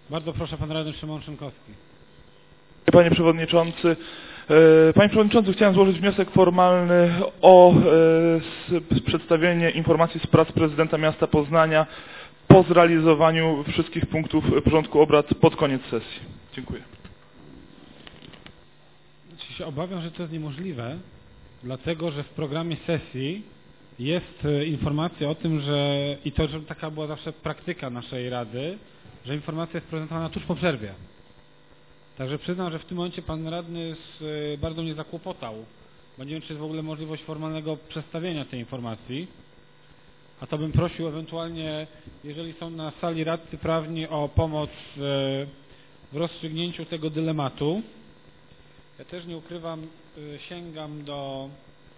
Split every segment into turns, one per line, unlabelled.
Bardzo proszę, pan radny Szymon Szynkowski.
Panie Przewodniczący, chciałem złożyć wniosek formalny o przedstawienie informacji z prac prezydenta miasta Poznania po zrealizowaniu wszystkich punktów porządku obrad pod koniec sesji. Dziękuję.
Się obawiam, że to jest niemożliwe, dlatego że w programie sesji jest informacja o tym, że taka była zawsze praktyka naszej Rady, że informacja jest prezentowana tuż po przerwie. Także przyznam, że w tym momencie pan radny bardzo mnie zakłopotał. Bo nie wiem, czy jest w ogóle możliwość formalnego przedstawienia tej informacji. A to bym prosił ewentualnie, jeżeli są na sali radcy prawni, o pomoc w rozstrzygnięciu tego dylematu. Ja też nie ukrywam, sięgam do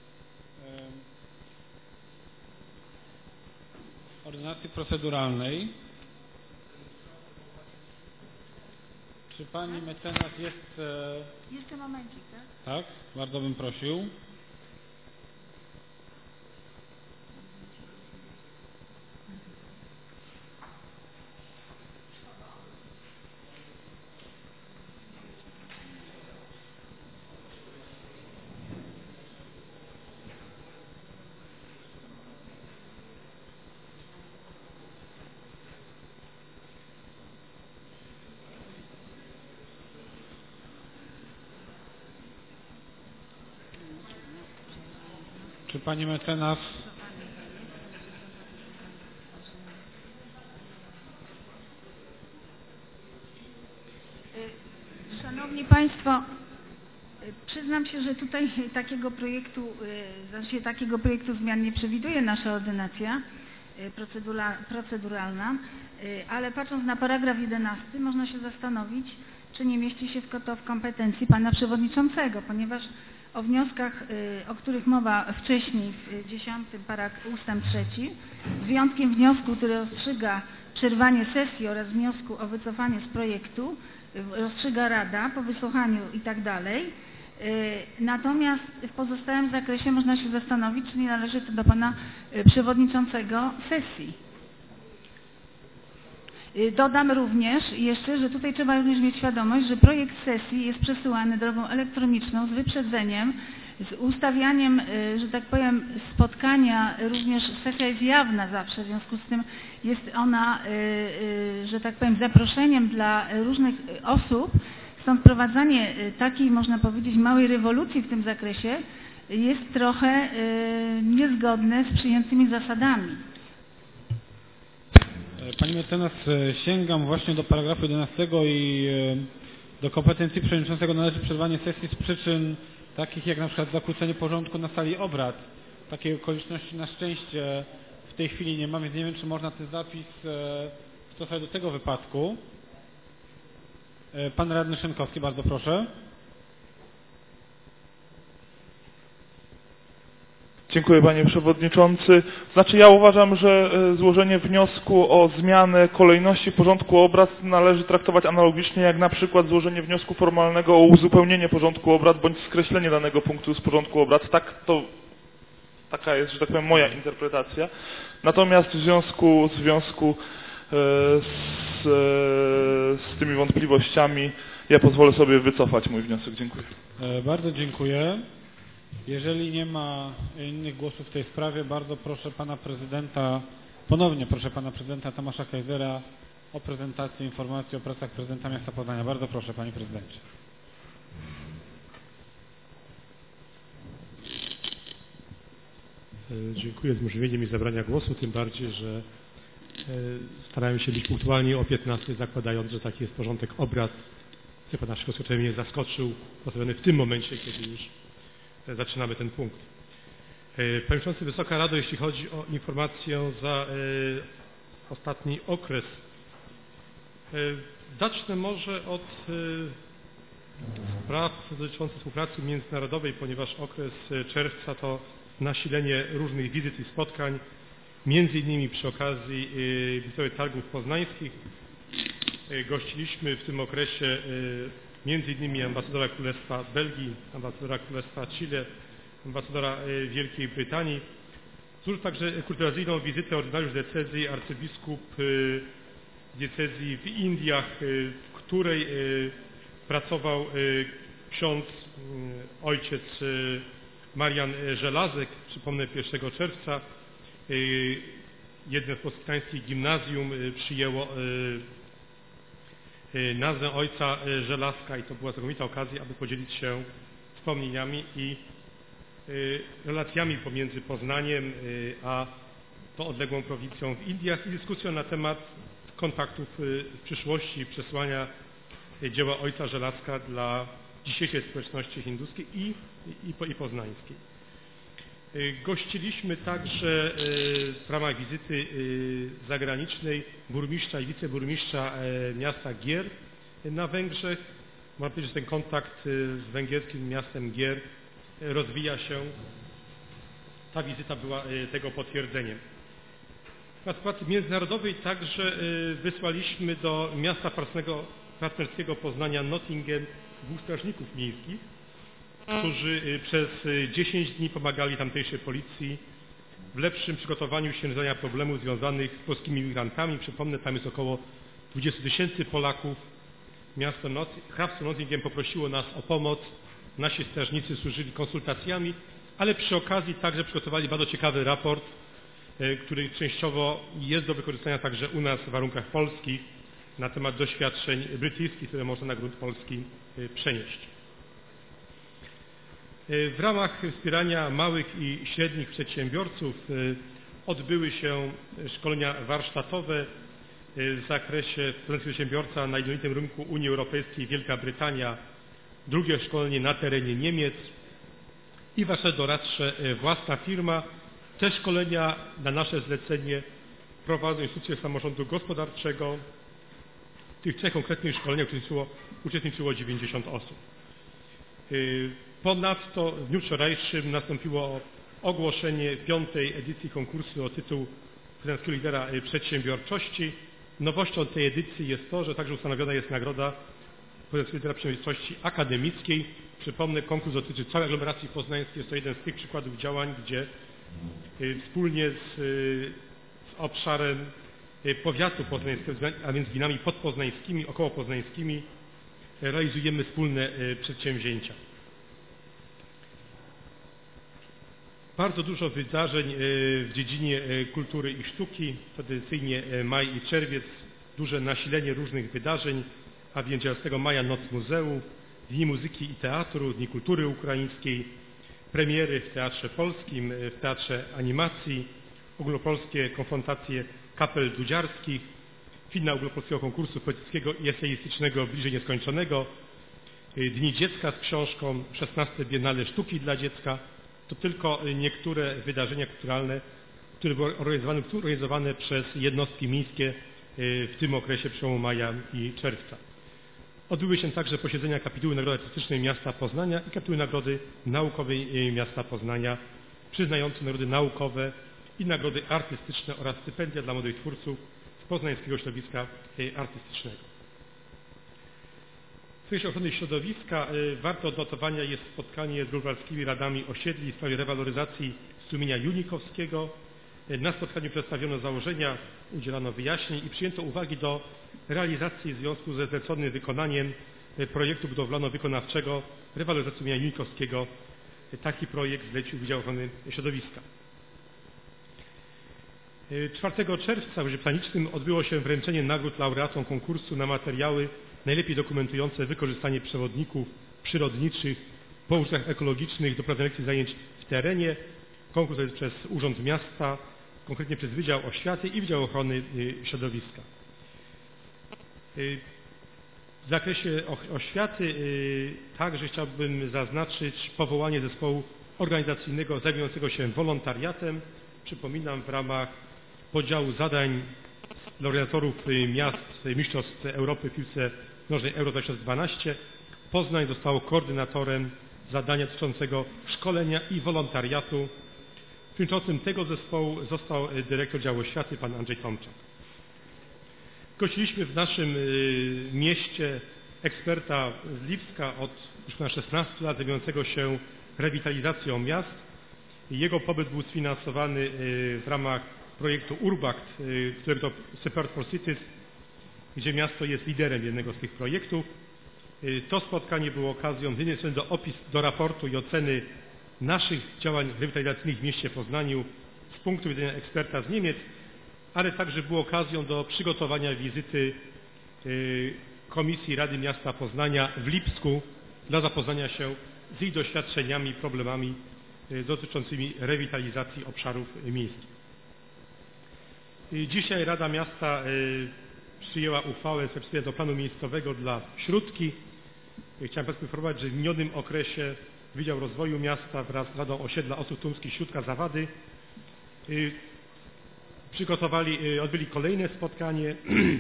ordynacji proceduralnej. Czy pani mecenas jest...
Jeszcze momencik, tak?
Tak, bardzo bym prosił. Czy pani mecenas...
Szanowni Państwo, przyznam się, że tutaj takiego projektu zmian nie przewiduje nasza ordynacja proceduralna, ale patrząc na paragraf 11 można się zastanowić, czy nie mieści się to w kompetencji pana przewodniczącego, ponieważ o wnioskach, o których mowa wcześniej w 10 ustęp 3, z wyjątkiem wniosku, który rozstrzyga przerwanie sesji oraz wniosku o wycofanie z projektu, rozstrzyga Rada po wysłuchaniu i tak dalej. Natomiast w pozostałym zakresie można się zastanowić, czy nie należy to do pana przewodniczącego sesji. Dodam również jeszcze, że tutaj trzeba również mieć świadomość, że projekt sesji jest przesyłany drogą elektroniczną z wyprzedzeniem, z ustawianiem, że tak powiem, spotkania, również sesja jest jawna zawsze, w związku z tym jest ona, że tak powiem, zaproszeniem dla różnych osób, stąd wprowadzanie takiej, można powiedzieć, małej rewolucji w tym zakresie jest trochę niezgodne z przyjętymi zasadami.
Pani mecenas, sięgam właśnie do paragrafu 11 i do kompetencji przewodniczącego należy przerwanie sesji z przyczyn takich jak na przykład zakłócenie porządku na sali obrad. Takiej okoliczności na szczęście w tej chwili nie ma, więc nie wiem, czy można ten zapis stosować do tego wypadku. Pan radny Szynkowski, bardzo proszę.
Dziękuję, panie przewodniczący. Znaczy, ja uważam, że złożenie wniosku o zmianę kolejności porządku obrad należy traktować analogicznie jak na przykład złożenie wniosku formalnego o uzupełnienie porządku obrad bądź skreślenie danego punktu z porządku obrad. Taka jest, że tak powiem, moja interpretacja. Natomiast w związku z tymi wątpliwościami ja pozwolę sobie wycofać mój wniosek. Dziękuję.
Bardzo dziękuję. Jeżeli nie ma innych głosów w tej sprawie, bardzo proszę pana prezydenta, ponownie proszę pana prezydenta Tomasza Kajzera o prezentację informacji o pracach prezydenta miasta Poznania. Bardzo proszę, panie prezydencie.
Dziękuję za umożliwienie mi zabrania głosu, tym bardziej, że starałem się być punktualnie o 15, zakładając, że taki jest porządek obrad. Pana Szykowskiego mnie zaskoczył, postawiony w tym momencie, kiedy już zaczynamy ten punkt. Panie Przewodniczący, Wysoka Rado, jeśli chodzi o informację za ostatni okres, zacznę może od spraw dotyczących współpracy międzynarodowej, ponieważ okres czerwca to nasilenie różnych wizyt i spotkań, między innymi przy okazji Międzynarodowych Targów Poznańskich. Gościliśmy w tym okresie między innymi ambasadora Królestwa Belgii, ambasadora Królestwa Chile, ambasadora Wielkiej Brytanii. Złożył także kurtuazyjną wizytę ordynariusz diecezji arcybiskup diecezji w Indiach, w której pracował ksiądz, ojciec Marian Żelazek. Przypomnę, 1 czerwca jedno z polskich gimnazjum przyjęło nazwę ojca Żelazka i to była znakomita okazja, aby podzielić się wspomnieniami i relacjami pomiędzy Poznaniem a tą odległą prowincją w Indiach i dyskusją na temat kontaktów w przyszłości, przesłania dzieła ojca Żelazka dla dzisiejszej społeczności hinduskiej i poznańskiej. Gościliśmy także w ramach wizyty zagranicznej burmistrza i wiceburmistrza miasta Gier na Węgrzech. Można powiedzieć, że ten kontakt z węgierskim miastem Gier rozwija się. Ta wizyta była tego potwierdzeniem. Na sytuacji międzynarodowej także wysłaliśmy do miasta partnerskiego Poznania Nottingham 2 strażników miejskich, którzy przez 10 dni pomagali tamtejszej policji w lepszym przygotowaniu się rozwiązania problemów związanych z polskimi migrantami. Przypomnę, tam jest około 20 000 Polaków. Hrabstwo Nottingham poprosiło nas o pomoc. Nasi strażnicy służyli konsultacjami, ale przy okazji także przygotowali bardzo ciekawy raport, który częściowo jest do wykorzystania także u nas w warunkach polskich na temat doświadczeń brytyjskich, które można na grunt polski przenieść. W ramach wspierania małych i średnich przedsiębiorców odbyły się szkolenia warsztatowe w zakresie przedsiębiorca na jednolitym rynku Unii Europejskiej Wielka Brytania, drugie szkolenie na terenie Niemiec i warsztat doradcze własna firma. Te szkolenia na nasze zlecenie prowadzą instytucje samorządu gospodarczego. W tych 3 konkretnych szkoleniach uczestniczyło 90 osób. Ponadto w dniu wczorajszym nastąpiło ogłoszenie 5. edycji konkursu o tytuł Poznańskiego Lidera Przedsiębiorczości. Nowością tej edycji jest to, że także ustanowiona jest nagroda Poznańskiego Lidera Przedsiębiorczości akademickiej. Przypomnę, konkurs dotyczy całej aglomeracji poznańskiej. Jest to jeden z tych przykładów działań, gdzie wspólnie z obszarem powiatu poznańskiego, a więc gminami podpoznańskimi, okołopoznańskimi, realizujemy wspólne przedsięwzięcia. Bardzo dużo wydarzeń w dziedzinie kultury i sztuki, tradycyjnie maj i czerwiec, duże nasilenie różnych wydarzeń, a więc 11 maja Noc Muzeów, Dni Muzyki i Teatru, Dni Kultury Ukraińskiej, premiery w Teatrze Polskim, w Teatrze Animacji, ogólnopolskie konfrontacje kapel dudziarskich, finał ogólnopolskiego konkursu poetyckiego i eseistycznego Bliżej Nieskończonego, Dni Dziecka z książką, 16. Biennale Sztuki dla Dziecka. To tylko niektóre wydarzenia kulturalne, które były organizowane przez jednostki miejskie w tym okresie przełomu maja i czerwca. Odbyły się także posiedzenia Kapituły Nagrody Artystycznej Miasta Poznania i Kapituły Nagrody Naukowej Miasta Poznania, przyznające nagrody naukowe i nagrody artystyczne oraz stypendia dla młodych twórców z poznańskiego środowiska artystycznego. W zakresie ochrony środowiska warte odnotowania jest spotkanie z lubelskimi radami osiedli w sprawie rewaloryzacji strumienia Junikowskiego. Na spotkaniu przedstawiono założenia, udzielano wyjaśnień i przyjęto uwagi do realizacji w związku ze zleconym wykonaniem projektu budowlano-wykonawczego rewaloryzacji strumienia Junikowskiego. Taki projekt zlecił Wydział Ochrony Środowiska. 4 czerwca w Wydziale Planicznym odbyło się wręczenie nagród laureatom konkursu na materiały najlepiej dokumentujące wykorzystanie przewodników przyrodniczych po użytkach ekologicznych do prowadzenia lekcji zajęć w terenie. Konkurs jest przez Urząd Miasta, konkretnie przez Wydział Oświaty i Wydział Ochrony Środowiska. W zakresie oświaty także chciałbym zaznaczyć powołanie zespołu organizacyjnego zajmującego się wolontariatem. Przypominam, w ramach podziału zadań laureatorów miast Mistrzostw Europy w piłce nożnej Euro 2012 Poznań zostało koordynatorem zadania dotyczącego szkolenia i wolontariatu. Przewodniczącym tego zespołu został dyrektor działu oświaty pan Andrzej Tomczak. Gościliśmy w naszym mieście eksperta z Lipska od już ponad 16 lat zajmującego się rewitalizacją miast. Jego pobyt był sfinansowany w ramach projektu Urbact, którego to Support for Cities gdzie miasto jest liderem jednego z tych projektów. To spotkanie było okazją z jednej strony do raportu i oceny naszych działań rewitalizacyjnych w mieście Poznaniu z punktu widzenia eksperta z Niemiec, ale także było okazją do przygotowania wizyty Komisji Rady Miasta Poznania w Lipsku dla zapoznania się z ich doświadczeniami, problemami dotyczącymi rewitalizacji obszarów miejskich. Dzisiaj Rada Miasta przyjęła uchwałę w sprawie do planu miejscowego dla Śródki. Chciałem Państwa informować, że w minionym okresie Wydział Rozwoju Miasta wraz z Radą Osiedla Ostrów Tumskich Śródka Zawady odbyli kolejne spotkanie.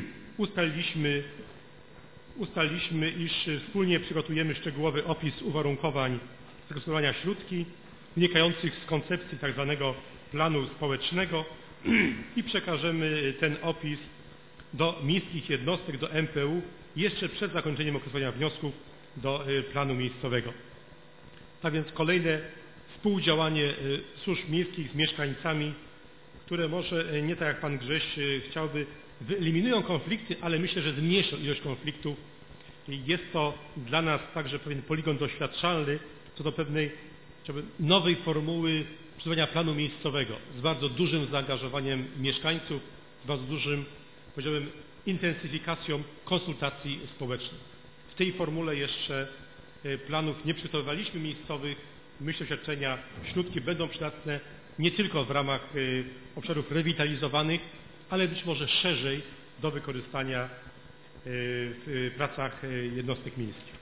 Ustaliliśmy, iż wspólnie przygotujemy szczegółowy opis uwarunkowań zagospodarowania Śródki wynikających z koncepcji tzw. planu społecznego i przekażemy ten opis do miejskich jednostek, do MPU jeszcze przed zakończeniem okresowania wniosków do planu miejscowego. A więc kolejne współdziałanie służb miejskich z mieszkańcami, które może nie tak jak Pan Grześ chciałby, wyeliminują konflikty, ale myślę, że zmniejszą ilość konfliktów. Jest to dla nas także pewien poligon doświadczalny co do pewnej nowej formuły przygotowania planu miejscowego z bardzo dużym zaangażowaniem mieszkańców, z bardzo dużym, powiedziałbym, intensyfikacją konsultacji społecznych. W tej formule jeszcze planów nie przygotowywaliśmy miejscowych. Myślę, że doświadczenia Śródki będą przydatne nie tylko w ramach obszarów rewitalizowanych, ale być może szerzej do wykorzystania w pracach jednostek miejskich.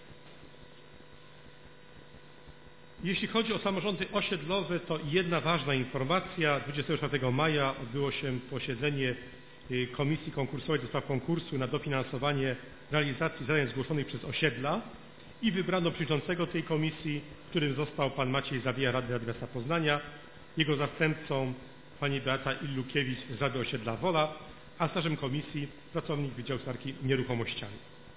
Jeśli chodzi o samorządy osiedlowe, to jedna ważna informacja. 24 maja odbyło się posiedzenie Komisji Konkursowej do spraw konkursu na dofinansowanie realizacji zadań zgłoszonych przez osiedla i wybrano przewodniczącego tej komisji, którym został pan Maciej Zawija, radny Rady Miasta Poznania, jego zastępcą pani Beata Illukiewicz z Rady Osiedla Wola, a stażem komisji pracownik Wydziału Gospodarki Nieruchomościami.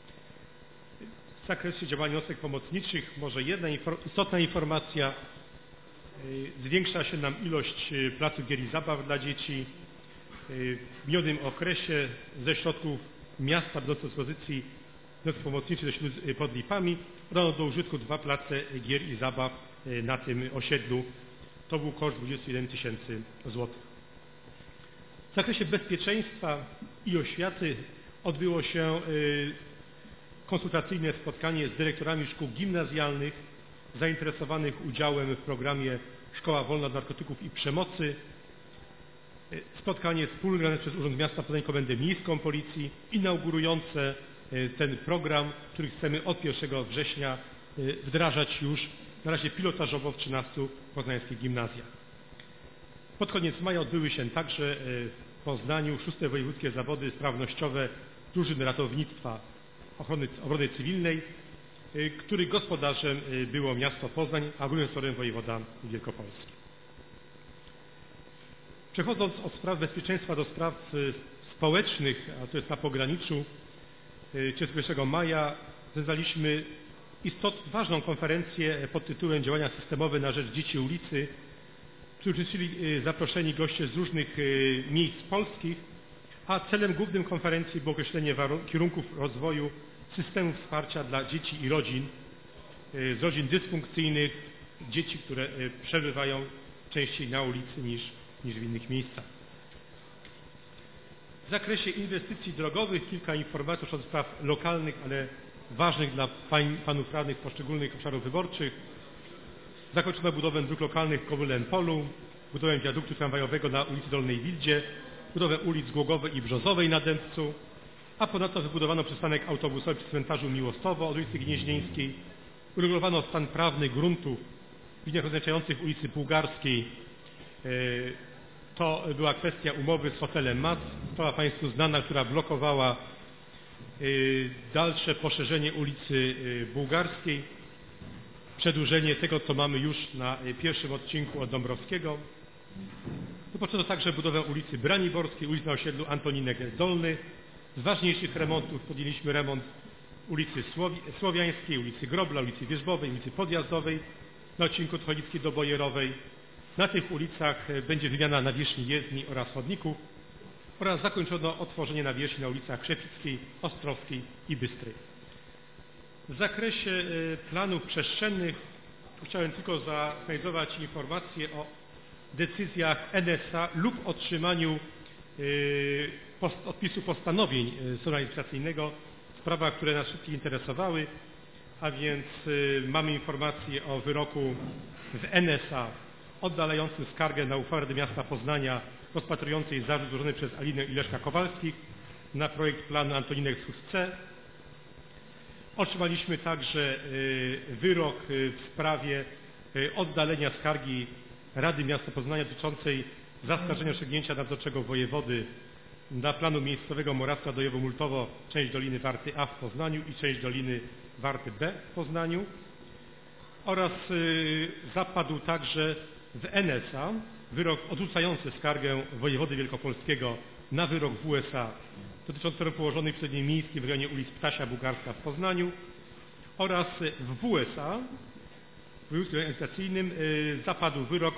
W zakresie działań jednostek pomocniczych może jedna istotna informacja. Zwiększa się nam ilość placów gier i zabaw dla dzieci. W minionym okresie ze środków miasta do dyspozycji jednostek pomocniczych pod Lipami dano do użytku 2 place gier i zabaw na tym osiedlu. To był koszt 21 000 złotych. W zakresie bezpieczeństwa i oświaty odbyło się konsultacyjne spotkanie z dyrektorami szkół gimnazjalnych zainteresowanych udziałem w programie Szkoła Wolna od Narkotyków i Przemocy. Spotkanie wspólne przez Urząd Miasta Poznań Komendę Miejską Policji, inaugurujące ten program, który chcemy od 1 września wdrażać już na razie pilotażowo w 13 poznańskich gimnazjach. Pod koniec maja odbyły się także w Poznaniu 6. Wojewódzkie Zawody Sprawnościowe Drużyn Ratownictwa Obrony Cywilnej, których gospodarzem było miasto Poznań, a głównym sponsorem wojewoda wielkopolski. Przechodząc od spraw bezpieczeństwa do spraw społecznych, a to jest na pograniczu, 31 maja zeznaliśmy ważną konferencję pod tytułem Działania systemowe na rzecz dzieci ulicy, w której uczestniczyli zaproszeni goście z różnych miejsc polskich, a celem głównym konferencji było określenie kierunków rozwoju systemu wsparcia dla dzieci i rodzin, z rodzin dysfunkcyjnych, dzieci, które przebywają częściej na ulicy niż w innych miejscach. W zakresie inwestycji drogowych kilka informacji od spraw lokalnych, ale ważnych dla panów radnych poszczególnych obszarów wyborczych. Zakończono budowę dróg lokalnych w Kowylem-Polu, budowę wiaduktu tramwajowego na ulicy Dolnej Wildzie, budowę ulic Głogowej i Brzozowej na Dębcu, a ponadto wybudowano przystanek autobusowy przy cmentarzu Miłostowo od ulicy Gnieźnieńskiej, uregulowano stan prawny gruntów w liniach rozliczających ulicy Bułgarskiej. To była kwestia umowy z hotelem MAC, sprawa Państwu znana, która blokowała dalsze poszerzenie ulicy Bułgarskiej, przedłużenie tego, co mamy już na pierwszym odcinku od Dąbrowskiego. Rozpoczęto także budowę ulicy Braniborskiej, ulic na osiedlu Antoninek Dolny. Z ważniejszych remontów podjęliśmy remont ulicy Słowiańskiej, ulicy Grobla, ulicy Wierzbowej, ulicy Podjazdowej na odcinku od Cholickiej do Bojerowej. Na tych ulicach będzie wymiana nawierzchni jezdni oraz chodników. oraz zakończono otworzenie nawierzchni na ulicach Krzepickiej, Ostrowskiej i Bystrej. W zakresie planów przestrzennych chciałem tylko zaznajdować informacje o decyzjach NSA lub otrzymaniu odpisu postanowień Sądu Administracyjnego w sprawach, które nas wszystkich interesowały, a więc mamy informację o wyroku w NSA oddalającym skargę na uchwałę Rady Miasta Poznania rozpatrującej zarzut złożony przez Alinę i Leszka Kowalskich na projekt planu Antoninek Wschód C. Otrzymaliśmy także wyrok w sprawie oddalenia skargi Rady Miasta Poznania dotyczącej zaskarżenia rozstrzygnięcia nadzorczego wojewody dla planu miejscowego Morawska Dojewo-Multowo, część Doliny Warty A w Poznaniu i część Doliny Warty B w Poznaniu. Oraz zapadł także w NSA wyrok odrzucający skargę wojewody wielkopolskiego na wyrok WSA dotyczący teren położonych w Sądzie Miejskim w rejonie ulic Ptasia Bugarska w Poznaniu oraz w WSA w województwie administracyjnym zapadł wyrok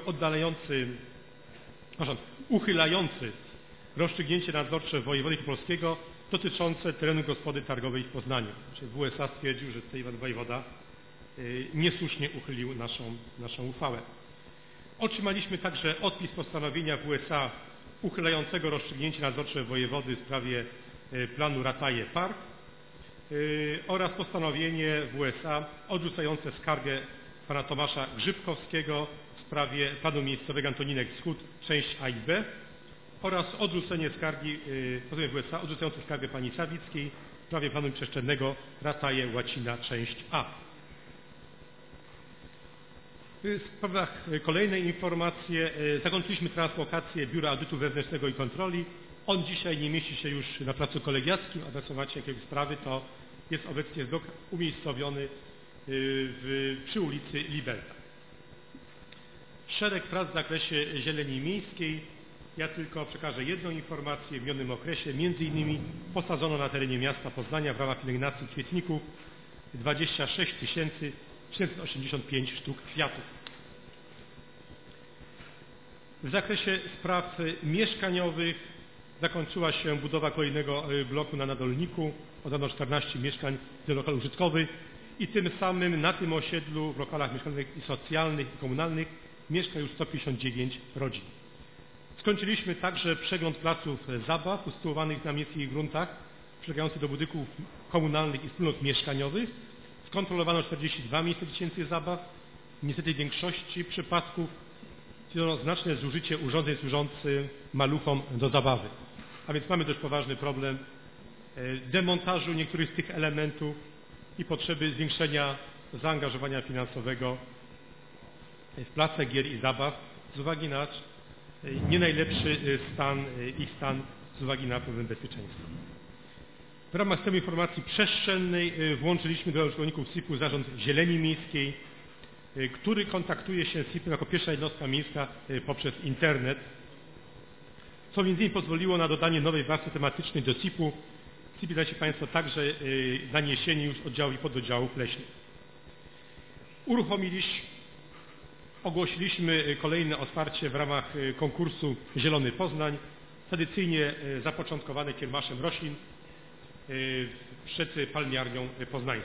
uchylający rozstrzygnięcie nadzorcze wojewody polskiego dotyczące terenu gospody targowej w Poznaniu. WSA stwierdził, że tutaj wojewoda niesłusznie uchylił naszą uchwałę. Otrzymaliśmy także odpis postanowienia WSA uchylającego rozstrzygnięcie nadzorcze wojewody w sprawie planu Rataje Park oraz postanowienie WSA odrzucające skargę pana Tomasza Grzybkowskiego w sprawie planu miejscowego Antoninek Wschód, część A i B oraz odrzucenie skargi, WSA odrzucające skargę pani Sawickiej w sprawie planu przestrzennego Rataje Łacina, część A. W sprawach kolejne informacje. Zakończyliśmy translokację Biura Audytu Wewnętrznego i Kontroli. On dzisiaj nie mieści się już na placu Kolegiackim, a jak macie jakieś sprawy, to jest obecnie blok umiejscowiony przy ulicy Liberta. Szereg prac w zakresie zieleni miejskiej. Ja tylko przekażę jedną informację. W minionym okresie między innymi posadzono na terenie miasta Poznania w ramach pielęgnacji kwietników 26 785 sztuk kwiatów. W zakresie spraw mieszkaniowych zakończyła się budowa kolejnego bloku na Nadolniku. Oddano 14 mieszkań do lokalu użytkowych i tym samym na tym osiedlu w lokalach mieszkalnych i socjalnych i komunalnych mieszka już 159 rodzin. Skończyliśmy także przegląd placów zabaw usytuowanych na miejskich gruntach przylegających do budynków komunalnych i wspólnot mieszkaniowych. Skontrolowano 42 miejsca dziecięcych zabaw. Niestety w większości przypadków stwierdzono znaczne zużycie urządzeń służących maluchom do zabawy. A więc mamy dość poważny problem demontażu niektórych z tych elementów i potrzeby zwiększenia zaangażowania finansowego w place gier i zabaw z uwagi na nie najlepszy ich stan z uwagi na problem bezpieczeństwa. W ramach systemu informacji przestrzennej włączyliśmy do użytkowników SIP-u Zarząd Zieleni Miejskiej, który kontaktuje się z SIP-em jako pierwsza jednostka miejska poprzez internet, co m.in. pozwoliło na dodanie nowej warstwy tematycznej do SIP-u. W SIP-ie znacie Państwo także naniesienie już oddziałów i pododdziałów leśnych. Ogłosiliśmy kolejne otwarcie w ramach konkursu Zielony Poznań, tradycyjnie zapoczątkowane kiermaszem roślin przed Palmiarnią Poznańską.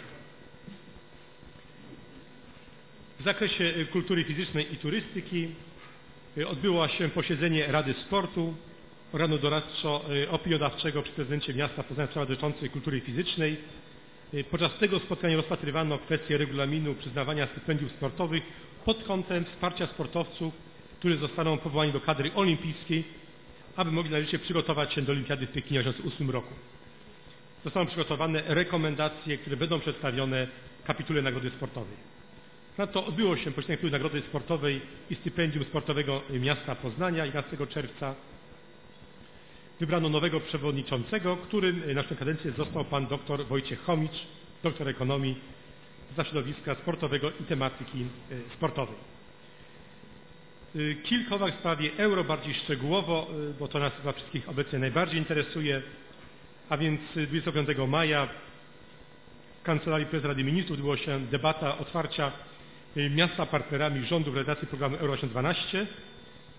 W zakresie kultury fizycznej i turystyki odbyło się posiedzenie Rady Sportu organu opiniodawczego przy prezydencie miasta Poznania w sprawach dotyczących kultury fizycznej. Podczas tego spotkania rozpatrywano kwestię regulaminu przyznawania stypendiów sportowych pod kątem wsparcia sportowców, którzy zostaną powołani do kadry olimpijskiej, aby mogli należycie przygotować się do Olimpiady w Pekinie w 2008 roku. Zostaną przygotowane rekomendacje, które będą przedstawione w kapitule Nagrody Sportowej. Ponadto odbyło się posiedzenie Kapituły Nagrody Sportowej i Stypendium Sportowego Miasta Poznania 11 czerwca. Wybrano nowego przewodniczącego, którym na tę kadencję został pan dr Wojciech Chomicz, doktor ekonomii za środowiska sportowego i tematyki sportowej. Kilka uwag w sprawie euro bardziej szczegółowo, bo to nas chyba wszystkich obecnie najbardziej interesuje, a więc 25 maja w Kancelarii Prezesa Rady Ministrów odbyła się debata otwarcia miasta partnerami rządu w realizacji programu Euro 2012.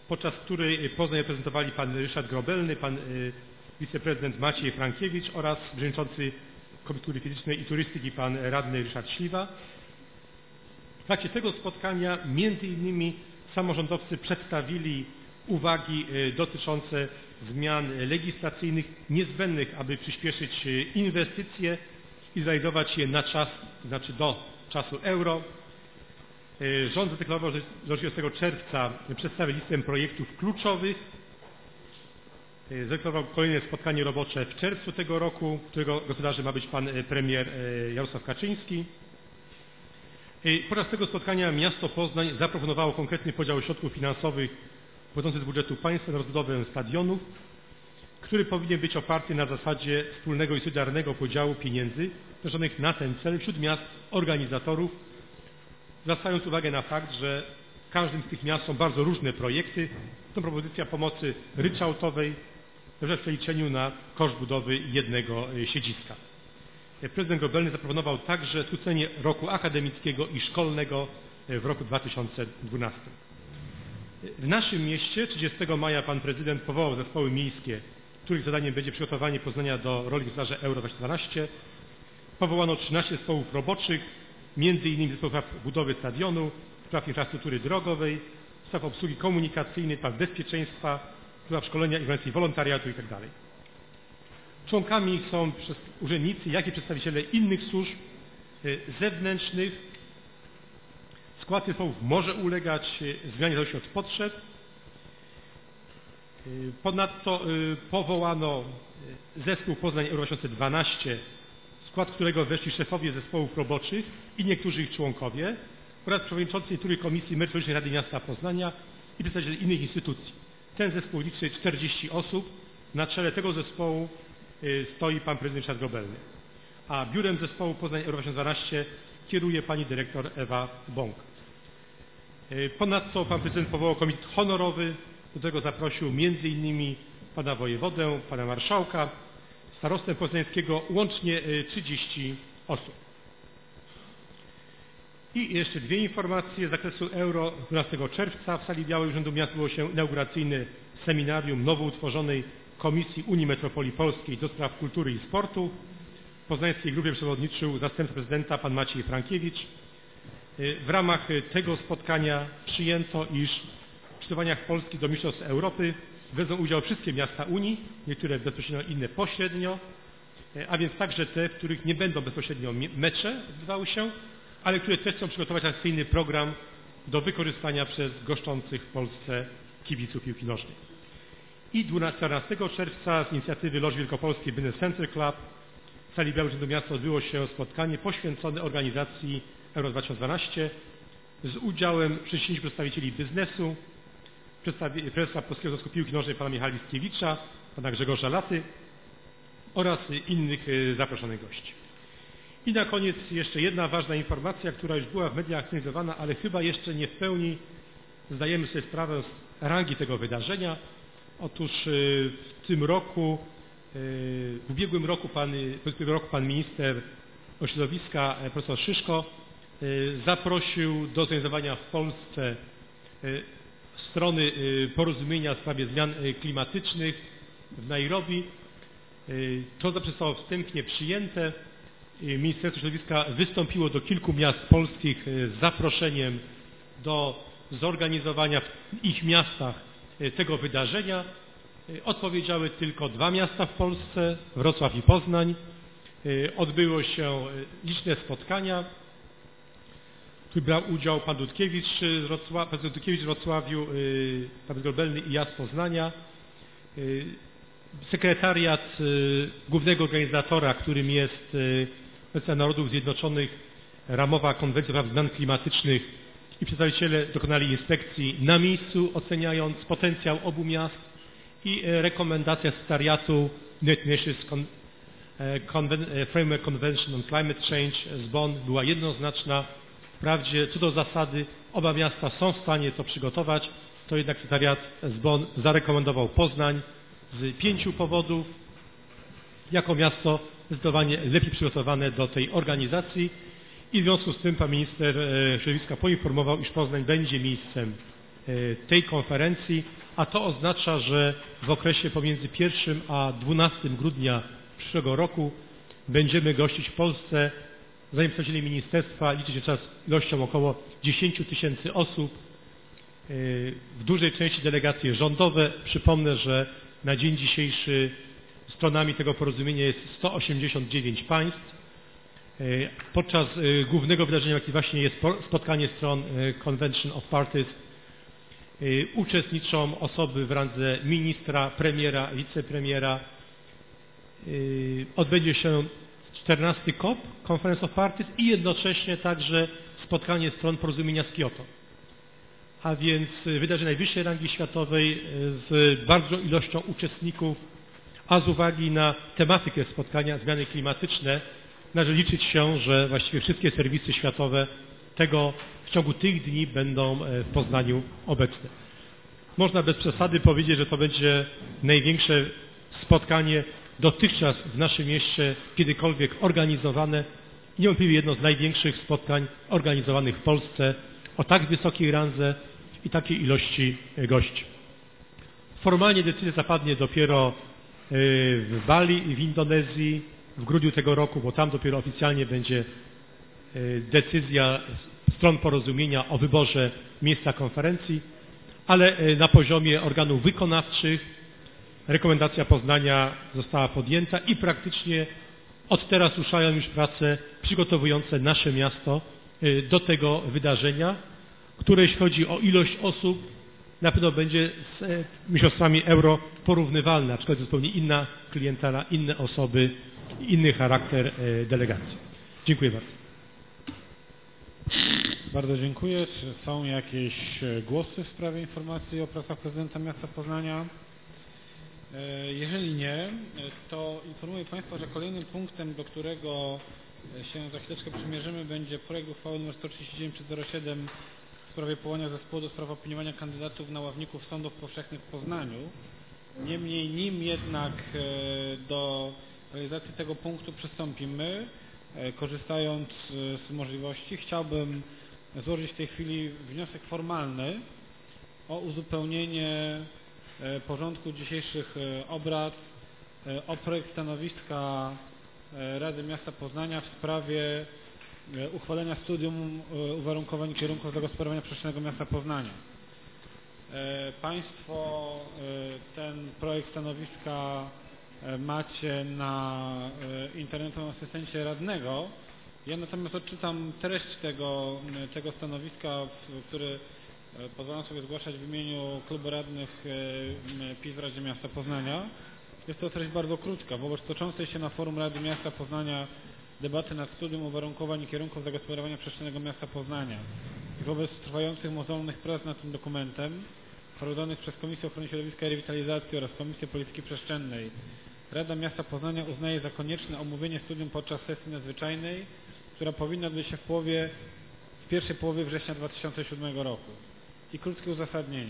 podczas której Poznań reprezentowali pan Ryszard Grobelny, pan wiceprezydent Maciej Frankiewicz oraz przewodniczący Komisji Kultury Fizycznej i Turystyki pan radny Ryszard Śliwa. W trakcie tego spotkania między innymi samorządowcy przedstawili uwagi dotyczące zmian legislacyjnych niezbędnych, aby przyspieszyć inwestycje i zrealizować je na czas, to znaczy do czasu euro. Rząd zadeklarował, że do 30 czerwca przedstawi listę projektów kluczowych. Zadeklarował kolejne spotkanie robocze w czerwcu tego roku, którego gospodarzem ma być pan premier Jarosław Kaczyński. Podczas tego spotkania miasto Poznań zaproponowało konkretny podział środków finansowych pochodzących z budżetu państwa na rozbudowę stadionów, który powinien być oparty na zasadzie wspólnego i solidarnego podziału pieniędzy przeznaczonych na ten cel wśród miast organizatorów, zwracając uwagę na fakt, że w każdym z tych miast są bardzo różne projekty. To propozycja pomocy ryczałtowej w przeliczeniu na koszt budowy jednego siedziska. Prezydent Grobelny zaproponował także skrócenie roku akademickiego i szkolnego w roku 2012. W naszym mieście 30 maja pan prezydent powołał zespoły miejskie, których zadaniem będzie przygotowanie Poznania do roli gospodarza Euro 2012. Powołano 13 zespołów roboczych, m.in. zespołów budowy stadionu, spraw infrastruktury drogowej, spraw obsługi komunikacyjnej, spraw bezpieczeństwa, spraw szkolenia i organizacji wolontariatu itd. Członkami są urzędnicy, jak i przedstawiciele innych służb zewnętrznych. Skład zespołów może ulegać zmianie w zależności od potrzeb. Ponadto powołano zespół Poznań Euro 2012, w skład którego weszli szefowie zespołów roboczych i niektórzy ich członkowie oraz przewodniczący niektórych komisji merytorycznej Rady Miasta Poznania i przedstawiciele innych instytucji. Ten zespół liczy 40 osób. Na czele tego zespołu stoi pan prezydent Ryszard Grobelny. A biurem zespołu Poznań Euro 2012 kieruje pani dyrektor Ewa Bąk. Ponadto pan prezydent powołał komitet honorowy, do tego zaprosił m.in. pana wojewodę, pana marszałka, starostę poznańskiego, łącznie 30 osób. I jeszcze dwie informacje z zakresu Euro. 12 czerwca w sali Białej Urzędu Miasta odbyło się inauguracyjne seminarium nowo utworzonej Komisji Unii Metropolii Polskiej do spraw kultury i sportu. W poznańskiej grupie przewodniczył zastępca prezydenta pan Maciej Frankiewicz. W ramach tego spotkania przyjęto, iż w przygotowaniach Polski do Mistrzostw Europy wezmą udział wszystkie miasta Unii, niektóre bezpośrednio, inne pośrednio, a więc także te, w których nie będą bezpośrednio mecze odbywały się, ale które też chcą przygotować akcyjny program do wykorzystania przez goszczących w Polsce kibiców piłki nożnej. I 14 czerwca z inicjatywy Loży Wielkopolskiej Business Center Club w sali Białej Urzędu Miasta odbyło się spotkanie poświęcone organizacji Euro 2012 z udziałem 60 przedstawicieli biznesu, prezesa Polskiego Związku Piłki Nożnej pana Michała Liskiewicza, pana Grzegorza Laty oraz innych zaproszonych gości. I na koniec jeszcze jedna ważna informacja, która już była w mediach aktualizowana, ale chyba jeszcze nie w pełni zdajemy sobie sprawę z rangi tego wydarzenia. Otóż w tym roku, w ubiegłym roku pan minister środowiska profesor Szyszko zaprosił do zorganizowania w Polsce strony porozumienia w sprawie zmian klimatycznych w Nairobi. To zostało wstępnie przyjęte. Ministerstwo Środowiska wystąpiło do kilku miast polskich z zaproszeniem do zorganizowania w ich miastach tego wydarzenia. Odpowiedziały tylko 2 miasta w Polsce, Wrocław i Poznań. Odbyło się liczne spotkania, w których brał udział pan Dudkiewicz z Wrocławiu, pan Grobelny i ja z Poznania. Sekretariat głównego organizatora, którym jest Organizacja Narodów Zjednoczonych, ramowa konwencja spraw zmian klimatycznych, i przedstawiciele dokonali inspekcji na miejscu, oceniając potencjał obu miast, i rekomendacja sekretariatu United Nations Framework Convention on Climate Change z Bonn była jednoznaczna. Wprawdzie co do zasady oba miasta są w stanie to przygotować, to jednak sekretariat z Bonn zarekomendował Poznań z 5 powodów jako miasto zdecydowanie lepiej przygotowane do tej organizacji, i w związku z tym pan minister środowiska poinformował, iż Poznań będzie miejscem tej konferencji, a to oznacza, że w okresie pomiędzy 1 a 12 grudnia przyszłego roku będziemy gościć w Polsce, zanim przedstawicieli ministerstwa liczy się czas ilością około 10 000 osób, w dużej części delegacje rządowe. Przypomnę, że na dzień dzisiejszy stronami tego porozumienia jest 189 państw. Podczas głównego wydarzenia, jakim właśnie jest spotkanie stron Convention of Parties, uczestniczą osoby w randze ministra, premiera, wicepremiera. Odbędzie się 14. COP, Conference of Parties, i jednocześnie także spotkanie stron porozumienia z Kioto. A więc wydarzenie najwyższej rangi światowej z bardzo ilością uczestników, a z uwagi na tematykę spotkania zmiany klimatyczne należy liczyć się, że właściwie wszystkie serwisy światowe w ciągu tych dni będą w Poznaniu obecne. Można bez przesady powiedzieć, że to będzie największe spotkanie dotychczas w naszym mieście kiedykolwiek organizowane i niewątpliwie jedno z największych spotkań organizowanych w Polsce o tak wysokiej randze i takiej ilości gości. Formalnie decyzja zapadnie dopiero w Bali w Indonezji w grudniu tego roku, bo tam dopiero oficjalnie będzie decyzja stron porozumienia o wyborze miejsca konferencji, ale na poziomie organów wykonawczych rekomendacja Poznania została podjęta i praktycznie od teraz ruszają już prace przygotowujące nasze miasto do tego wydarzenia, które jeśli chodzi o ilość osób na pewno będzie z mistrzostwami euro porównywalne, aczkolwiek zupełnie inna klientela, inne osoby, inny charakter delegacji. Dziękuję bardzo.
Bardzo dziękuję. Czy są jakieś głosy w sprawie informacji o pracach prezydenta miasta Poznania? Jeżeli nie, to informuję Państwa, że kolejnym punktem, do którego się za chwileczkę przymierzymy, będzie projekt uchwały nr 139/07 w sprawie powołania zespołu do spraw opiniowania kandydatów na ławników sądów powszechnych w Poznaniu. Niemniej, nim jednak do realizacji tego punktu przystąpimy, korzystając z możliwości, chciałbym złożyć w tej chwili wniosek formalny o uzupełnienie porządku dzisiejszych obrad o projekt stanowiska Rady Miasta Poznania w sprawie uchwalenia studium uwarunkowań i kierunków zagospodarowania przestrzennego miasta Poznania. Państwo ten projekt stanowiska macie na internetowym asystencie radnego. Ja natomiast odczytam treść tego stanowiska, który pozwalam sobie zgłaszać w imieniu klubu radnych PiS w Radzie Miasta Poznania. Jest to treść bardzo krótka. Wobec toczącej się na forum Rady Miasta Poznania debaty nad studium uwarunkowań i kierunków zagospodarowania przestrzennego miasta Poznania i wobec trwających mozolnych prac nad tym dokumentem prowadzonych przez Komisję Ochrony Środowiska i Rewitalizacji oraz Komisję Polityki Przestrzennej, Rada Miasta Poznania uznaje za konieczne omówienie studium podczas sesji nadzwyczajnej, która powinna odbyć się w pierwszej połowie września 2007 roku. I krótkie uzasadnienie.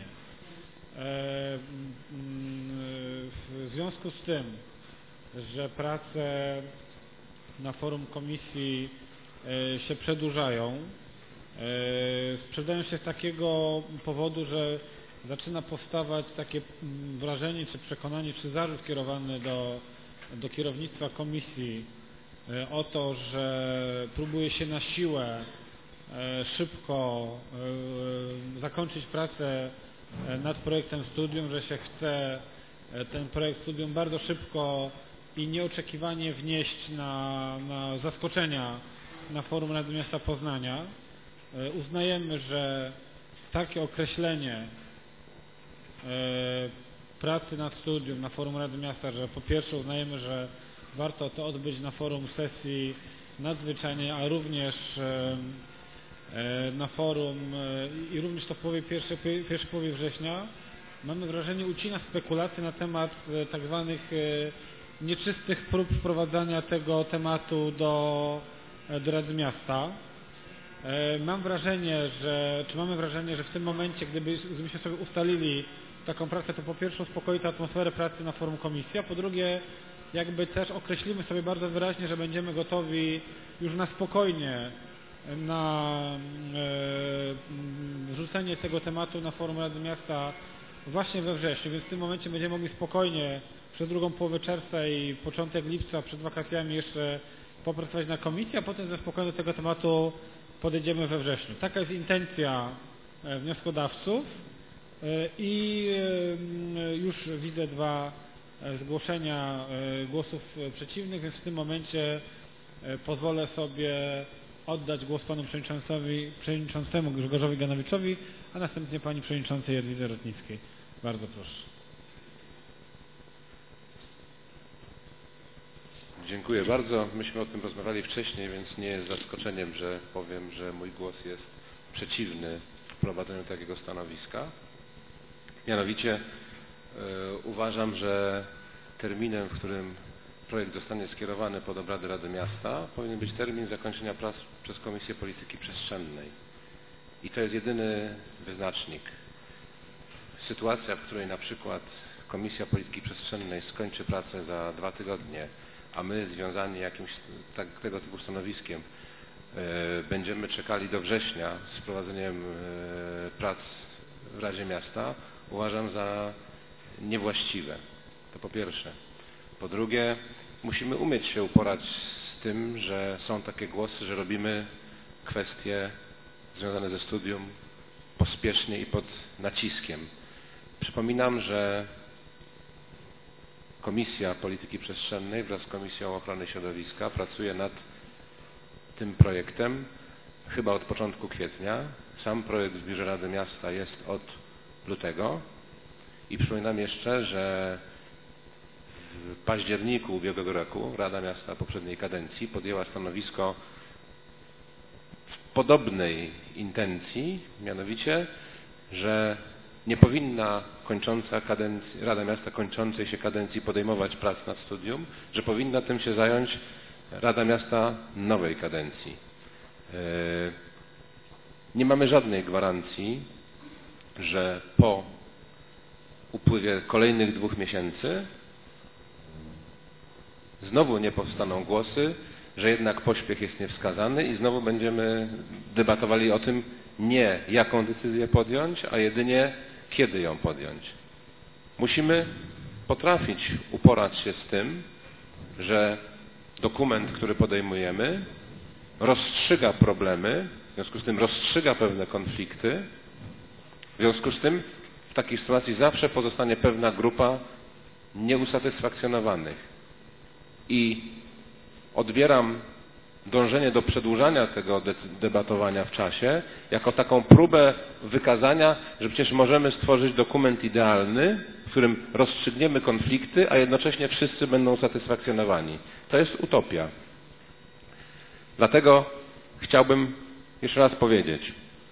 W związku z tym, że prace na forum komisji się przedłużają, się z takiego powodu, że zaczyna powstawać takie wrażenie, czy przekonanie, czy zarzut kierowany do kierownictwa komisji o to, że próbuje się na siłę szybko zakończyć pracę nad projektem studium, że się chce ten projekt studium bardzo szybko i nieoczekiwanie wnieść na zaskoczenia na forum Rady Miasta Poznania. Uznajemy, że takie określenie pracy nad studium na forum Rady Miasta, że po pierwsze uznajemy, że warto to odbyć na forum sesji nadzwyczajnej, a również na forum i również to w pierwszej połowie września, mamy wrażenie, ucina spekulacje na temat tak zwanych nieczystych prób wprowadzania tego tematu do Rady Miasta. Mamy wrażenie, że w tym momencie, gdybyśmy sobie ustalili taką pracę, to po pierwsze uspokoi to atmosferę pracy na forum komisji, a po drugie jakby też określimy sobie bardzo wyraźnie, że będziemy gotowi już na spokojnie na wrzucenie tego tematu na forum Rady Miasta właśnie we wrześniu, więc w tym momencie będziemy mogli spokojnie przez drugą połowę czerwca i początek lipca przed wakacjami jeszcze popracować na komisji, a potem ze spokojem do tego tematu podejdziemy we wrześniu. Taka jest intencja wnioskodawców i już widzę 2 zgłoszenia głosów przeciwnych, więc w tym momencie pozwolę sobie oddać głos panu przewodniczącemu Grzegorzowi Ganowiczowi, a następnie pani przewodniczącej Jadwidze Rotnickiej. Bardzo proszę.
Dziękuję bardzo. Myśmy o tym rozmawiali wcześniej, więc nie jest zaskoczeniem, że powiem, że mój głos jest przeciwny wprowadzeniu takiego stanowiska. Mianowicie uważam, że terminem, w którym projekt zostanie skierowany pod obrady Rady Miasta, powinien być termin zakończenia prac przez Komisję Polityki Przestrzennej. I to jest jedyny wyznacznik. Sytuacja, w której na przykład Komisja Polityki Przestrzennej skończy pracę za 2 tygodnie, a my związani jakimś tego typu stanowiskiem będziemy czekali do września z prowadzeniem prac w Radzie Miasta, uważam za niewłaściwe. To po pierwsze. Po drugie, musimy umieć się uporać z tym, że są takie głosy, że robimy kwestie związane ze studium pospiesznie i pod naciskiem. Przypominam, że Komisja Polityki Przestrzennej wraz z Komisją Ochrony Środowiska pracuje nad tym projektem chyba od początku kwietnia. Sam projekt w Biurze Rady Miasta jest od lutego i przypominam jeszcze, że w październiku ubiegłego roku Rada Miasta poprzedniej kadencji podjęła stanowisko w podobnej intencji, mianowicie, że nie powinna Rada Miasta kończącej się kadencji podejmować prac nad studium, że powinna tym się zająć Rada Miasta nowej kadencji. Nie mamy żadnej gwarancji, że po upływie kolejnych 2 miesięcy znowu nie powstaną głosy, że jednak pośpiech jest niewskazany i znowu będziemy debatowali o tym, nie jaką decyzję podjąć, a jedynie kiedy ją podjąć. Musimy potrafić uporać się z tym, że dokument, który podejmujemy, rozstrzyga problemy, w związku z tym rozstrzyga pewne konflikty, w związku z tym w takiej sytuacji zawsze pozostanie pewna grupa nieusatysfakcjonowanych. I odbieram dążenie do przedłużania tego debatowania w czasie jako taką próbę wykazania, że przecież możemy stworzyć dokument idealny, w którym rozstrzygniemy konflikty, a jednocześnie wszyscy będą usatysfakcjonowani. To jest utopia. Dlatego chciałbym jeszcze raz powiedzieć.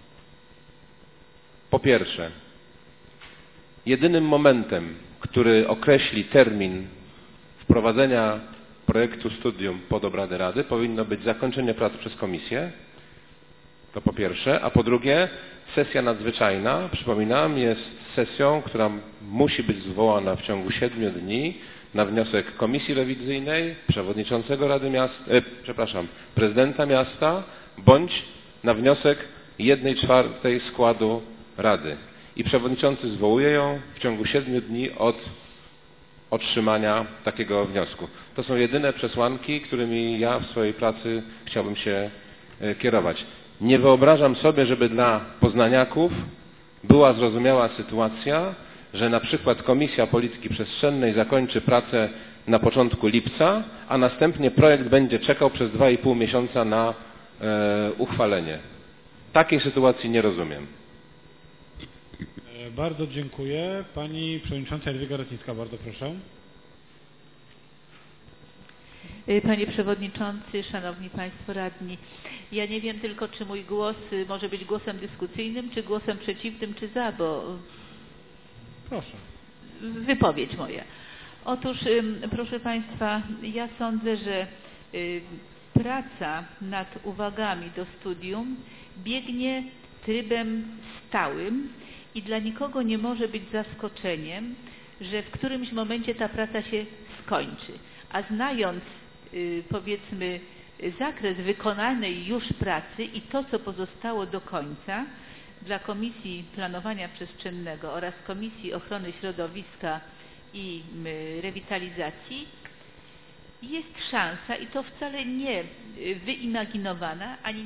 Po pierwsze, jedynym momentem, który określi termin wprowadzenia projektu studium pod obrady Rady powinno być zakończenie prac przez komisję, to po pierwsze, a po drugie sesja nadzwyczajna, przypominam, jest sesją, która musi być zwołana w ciągu 7 dni na wniosek Komisji Rewizyjnej, przewodniczącego Rady Miasta, prezydenta miasta, bądź na wniosek 1/4 składu Rady. I przewodniczący zwołuje ją w ciągu 7 dni od otrzymania takiego wniosku. To są jedyne przesłanki, którymi ja w swojej pracy chciałbym się kierować. Nie wyobrażam sobie, żeby dla poznaniaków była zrozumiała sytuacja, że na przykład Komisja Polityki Przestrzennej zakończy pracę na początku lipca, a następnie projekt będzie czekał przez 2,5 miesiąca na uchwalenie. Takiej sytuacji nie rozumiem.
Bardzo dziękuję. Pani przewodnicząca Jadwiga Rotnicka, bardzo proszę.
Panie Przewodniczący, Szanowni Państwo Radni, ja nie wiem tylko, czy mój głos może być głosem dyskusyjnym, czy głosem przeciwnym, czy za, bo...
Proszę.
Wypowiedź moja. Otóż, proszę Państwa, ja sądzę, że praca nad uwagami do studium biegnie trybem stałym i dla nikogo nie może być zaskoczeniem, że w którymś momencie ta praca się skończy. A znając, powiedzmy, zakres wykonanej już pracy i to, co pozostało do końca dla Komisji Planowania Przestrzennego oraz Komisji Ochrony Środowiska i Rewitalizacji, jest szansa i to wcale nie wyimaginowana, ani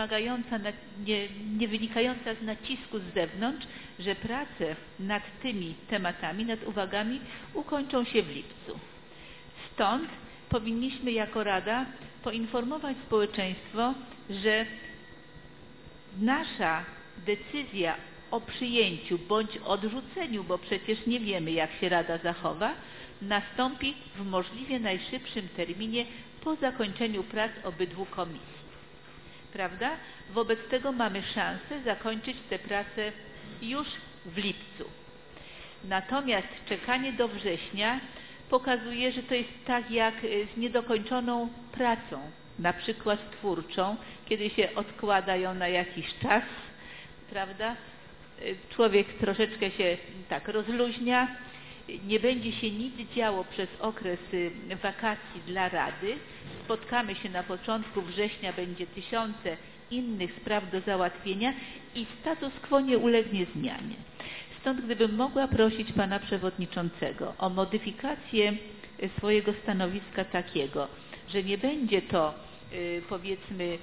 nie wynikająca z nacisku z zewnątrz, że prace nad tymi tematami, nad uwagami ukończą się w lipcu. Stąd powinniśmy jako Rada poinformować społeczeństwo, że nasza decyzja o przyjęciu bądź odrzuceniu, bo przecież nie wiemy, jak się Rada zachowa, nastąpi w możliwie najszybszym terminie po zakończeniu prac obydwu komisji. Prawda? Wobec tego mamy szansę zakończyć te prace już w lipcu. Natomiast czekanie do września pokazuje, że to jest tak jak z niedokończoną pracą, na przykład twórczą, kiedy się odkłada ją na jakiś czas, prawda? Człowiek troszeczkę się tak rozluźnia, nie będzie się nic działo przez okres wakacji dla Rady. Spotkamy się na początku września, będzie tysiące innych spraw do załatwienia i status quo nie ulegnie zmianie. Stąd gdybym mogła prosić Pana Przewodniczącego o modyfikację swojego stanowiska takiego, że nie będzie to powiedzmy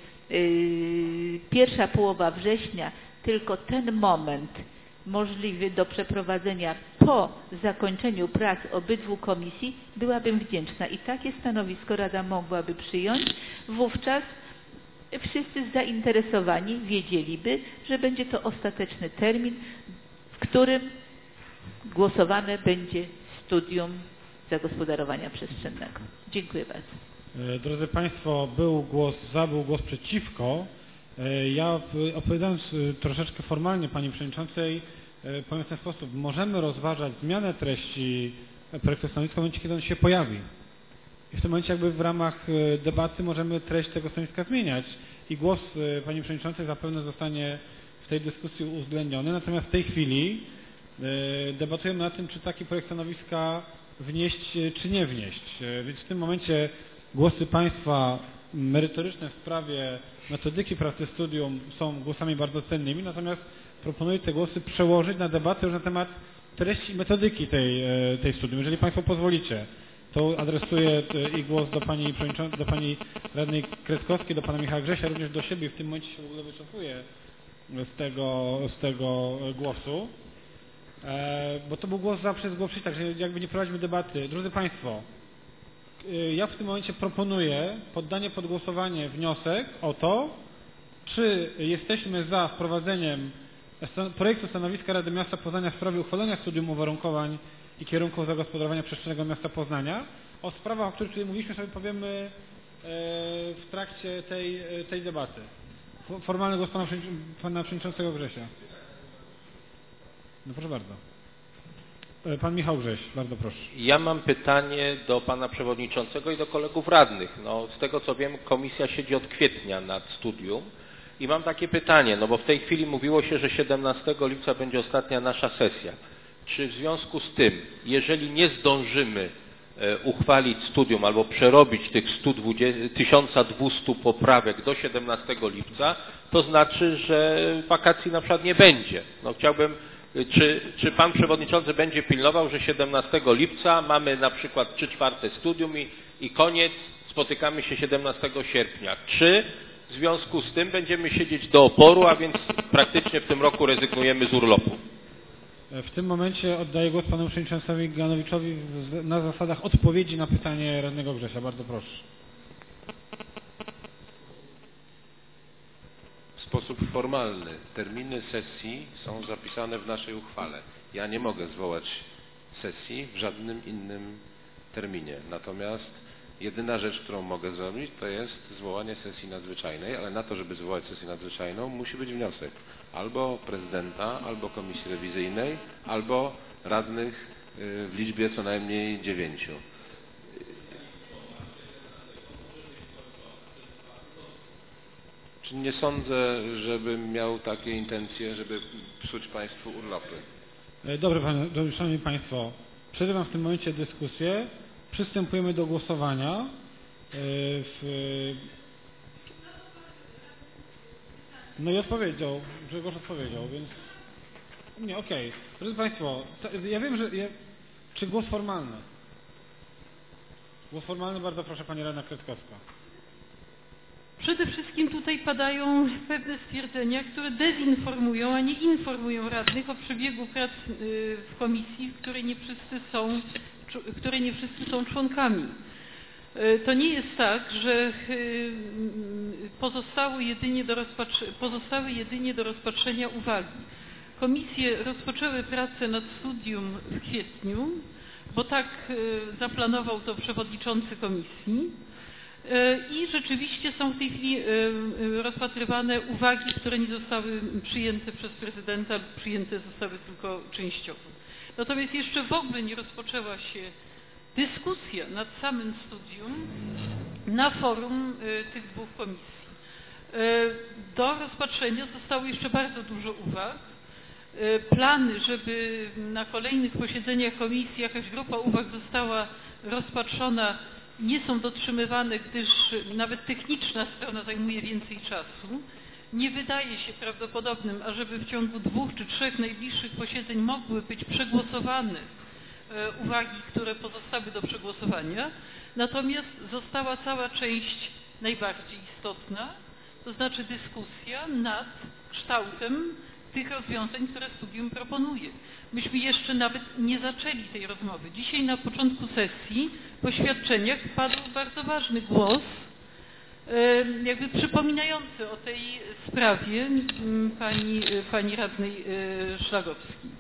pierwsza połowa września, tylko ten moment możliwy do przeprowadzenia po zakończeniu prac obydwu komisji, byłabym wdzięczna. I takie stanowisko Rada mogłaby przyjąć. Wówczas wszyscy zainteresowani wiedzieliby, że będzie to ostateczny termin, w którym głosowane będzie studium zagospodarowania przestrzennego. Dziękuję bardzo.
Drodzy Państwo, był głos za, był głos przeciwko. Ja odpowiadając troszeczkę formalnie Pani Przewodniczącej, powiem w ten sposób. Możemy rozważać zmianę treści projektu stanowiska w momencie, kiedy on się pojawi. I w tym momencie jakby w ramach debaty możemy treść tego stanowiska zmieniać. I głos Pani Przewodniczącej zapewne zostanie w tej dyskusji uwzględniony. Natomiast w tej chwili debatujemy nad tym, czy taki projekt stanowiska wnieść, czy nie wnieść. Więc w tym momencie głosy Państwa merytoryczne w sprawie metodyki pracy studium są głosami bardzo cennymi, natomiast proponuję te głosy przełożyć na debatę już na temat treści i metodyki tej studium. Jeżeli Państwo pozwolicie, to adresuję i głos do Pani Radnej Kretkowskiej, do Pana Michała Grzesia, również do siebie. W tym momencie się w ogóle wycofuję z tego głosu, bo to był głos za przez głos przeciw, także jakby nie prowadzimy debaty. Drodzy Państwo, ja w tym momencie proponuję poddanie pod głosowanie wniosek o to, czy jesteśmy za wprowadzeniem projektu stanowiska Rady Miasta Poznania w sprawie uchwalenia studium uwarunkowań i zagospodarowania przestrzennego miasta Poznania. O sprawach, o których tutaj mówiliśmy, sobie powiemy w trakcie tej debaty. Formalny głos pana przewodniczącego Grzesia. No proszę bardzo. Pan Michał Grześ, bardzo proszę.
Ja mam pytanie do pana przewodniczącego i do kolegów radnych. No, z tego co wiem, komisja siedzi od kwietnia nad studium i mam takie pytanie, no bo w tej chwili mówiło się, że 17 lipca będzie ostatnia nasza sesja. Czy w związku z tym, jeżeli nie zdążymy uchwalić studium albo przerobić tych 1200 poprawek do 17 lipca, to znaczy, że wakacji na przykład nie będzie. No chciałbym, czy pan przewodniczący będzie pilnował, że 17 lipca mamy na przykład 3/4 studium i koniec, spotykamy się 17 sierpnia. Czy w związku z tym będziemy siedzieć do oporu, a więc praktycznie w tym roku rezygnujemy z urlopu?
W tym momencie oddaję głos panu przewodniczącemu Ganowiczowi na zasadach odpowiedzi na pytanie radnego Grzesia. Bardzo proszę.
W sposób formalny. Terminy sesji są zapisane w naszej uchwale. Ja nie mogę zwołać sesji w żadnym innym terminie. Natomiast jedyna rzecz, którą mogę zrobić, to jest zwołanie sesji nadzwyczajnej, ale na to, żeby zwołać sesję nadzwyczajną, musi być wniosek albo prezydenta, albo komisji rewizyjnej, albo radnych w liczbie co najmniej 9. Czy nie sądzę, żebym miał takie intencje, żeby psuć Państwu urlopy?
Dobrze, szanowni Państwo, przerywam w tym momencie dyskusję. Przystępujemy do głosowania. No i odpowiedział, Grzegorz odpowiedział, więc... Nie, okej. Drodzy Państwo, ja wiem, że... Czy głos formalny? Głos formalny, bardzo proszę, Pani Radna Kretkowska.
Przede wszystkim tutaj padają pewne stwierdzenia, które dezinformują, a nie informują radnych o przebiegu prac w komisji, w której nie wszyscy są członkami. To nie jest tak, że pozostały jedynie do rozpatrzenia uwagi. Komisje rozpoczęły pracę nad studium w kwietniu, bo tak zaplanował to przewodniczący komisji. I rzeczywiście są w tej chwili rozpatrywane uwagi, które nie zostały przyjęte przez prezydenta lub przyjęte zostały tylko częściowo. Natomiast jeszcze w ogóle nie rozpoczęła się dyskusja nad samym studium na forum tych dwóch komisji. Do rozpatrzenia zostało jeszcze bardzo dużo uwag. Plany, żeby na kolejnych posiedzeniach komisji jakaś grupa uwag została rozpatrzona, nie są dotrzymywane, gdyż nawet techniczna strona zajmuje więcej czasu. Nie wydaje się prawdopodobnym, ażeby w ciągu 2 czy 3 najbliższych posiedzeń mogły być przegłosowane uwagi, które pozostały do przegłosowania. Natomiast została cała część najbardziej istotna, to znaczy dyskusja nad kształtem tych rozwiązań, które studium proponuje. Myśmy jeszcze nawet nie zaczęli tej rozmowy. Dzisiaj na początku sesji w oświadczeniach padł bardzo ważny głos, jakby przypominający o tej sprawie pani radnej Szlagowskiej.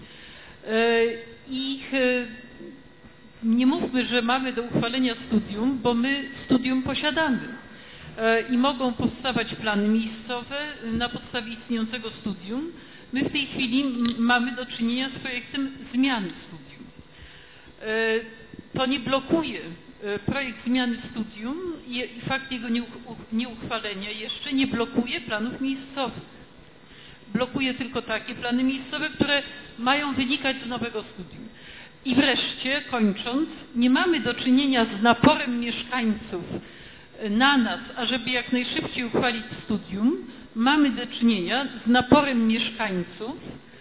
I nie mówmy, że mamy do uchwalenia studium, bo my studium posiadamy. I mogą powstawać plany miejscowe na podstawie istniejącego studium. My w tej chwili mamy do czynienia z projektem zmiany studium. To nie blokuje projekt zmiany studium i fakt jego nieuchwalenia jeszcze nie blokuje planów miejscowych. Blokuje tylko takie plany miejscowe, które mają wynikać z nowego studium. I wreszcie, kończąc, nie mamy do czynienia z naporem mieszkańców na nas, ażeby jak najszybciej uchwalić studium. Mamy do czynienia z naporem mieszkańców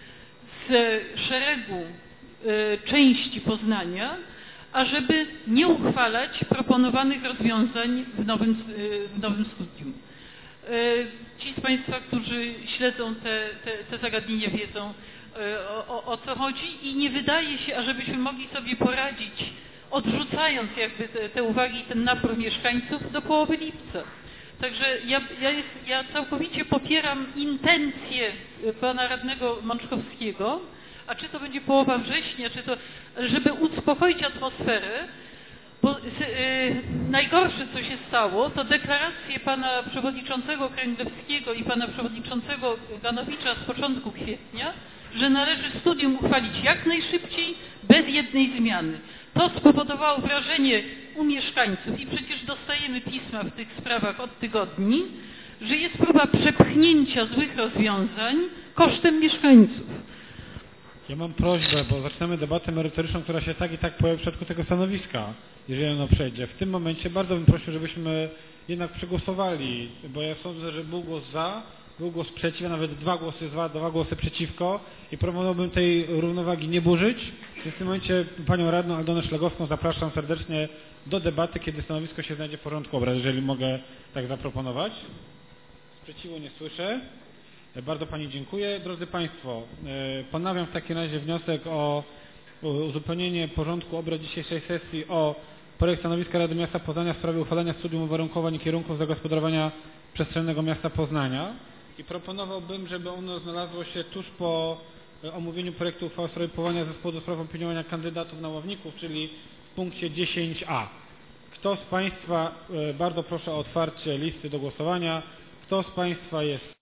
z szeregu części Poznania, ażeby nie uchwalać proponowanych rozwiązań w nowym studium. Ci z Państwa, którzy śledzą te zagadnienia, wiedzą o co chodzi i nie wydaje się, ażebyśmy mogli sobie poradzić, odrzucając jakby te uwagi i ten napór mieszkańców do połowy lipca. Także ja całkowicie popieram intencje pana radnego Mączkowskiego, a czy to będzie połowa września, czy to, żeby uspokoić atmosferę, bo najgorsze, co się stało, to deklaracje pana przewodniczącego Kręglewskiego i pana przewodniczącego Ganowicza z początku kwietnia, że należy studium uchwalić jak najszybciej, bez jednej zmiany. To spowodowało wrażenie u mieszkańców i przecież dostajemy pisma w tych sprawach od tygodni, że jest próba przepchnięcia złych rozwiązań kosztem mieszkańców.
Ja mam prośbę, bo zaczynamy debatę merytoryczną, która się tak i tak pojawi w przypadku tego stanowiska, jeżeli ono przejdzie. W tym momencie bardzo bym prosił, żebyśmy jednak przegłosowali, bo ja sądzę, że był głos za, był głos przeciw, a nawet 2 głosy za, 2 głosy przeciwko i proponowałbym tej równowagi nie burzyć. W tym momencie panią radną Aldonę Szlagowską zapraszam serdecznie do debaty, kiedy stanowisko się znajdzie w porządku obrad, jeżeli mogę tak zaproponować. Sprzeciwu nie słyszę. Bardzo Pani dziękuję. Drodzy Państwo, ponawiam w takim razie wniosek o uzupełnienie porządku obrad dzisiejszej sesji o projekt stanowiska Rady Miasta Poznania w sprawie uchwalenia studium uwarunkowań i kierunków zagospodarowania przestrzennego miasta Poznania i proponowałbym, żeby ono znalazło się tuż po omówieniu projektu uchwały w sprawie powołania zespołu do spraw opiniowania kandydatów na ławników, czyli w punkcie 10a. Kto z Państwa, bardzo proszę o otwarcie listy do głosowania, kto z Państwa jest